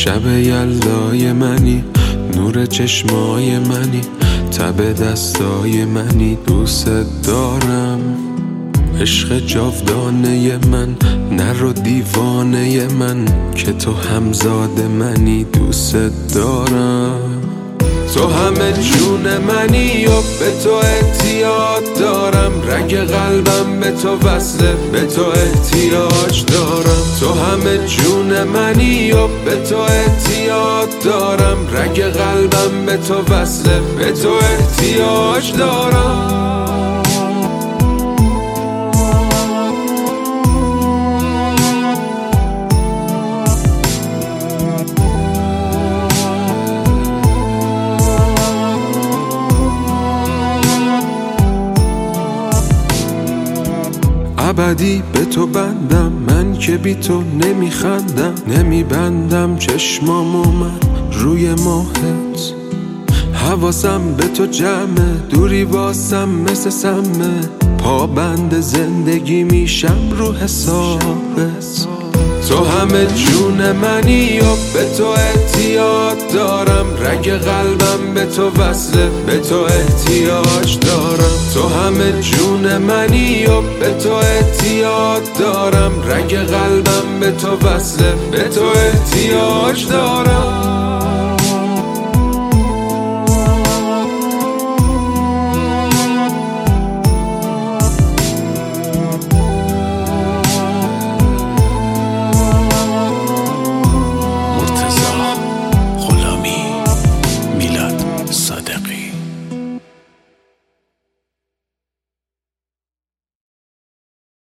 شب یلدای منی، نور چشمای منی، تب دستای منی، دوست دارم. عشق جاودانه من، نر و دیوانه من، که تو همزاد منی، دوست دارم. تو همه جون منی و به تو احتیاط دارم، رگ قلبم به تو وصله، به تو احتیاج دارم. تو همه جون منی و به تو احتیاط دارم، رگ قلبم به تو وصله، به تو احتیاج دارم. ابدی به تو بندم، من که بی تو نمیخندم، نمیبندم چشمامو من روی ماهت. حواسم به تو جمعه، دوری واسم مثل سمه، پابند زندگی میشم رو حسابت. تو همه جون منی و به تو احتیاط دارم، رگ قلبم به تو وصله، به تو احتیاج دارم. تو همه جون منی و به تو احتیاط دارم، رگ قلبم به تو وصله، به تو احتیاج دارم.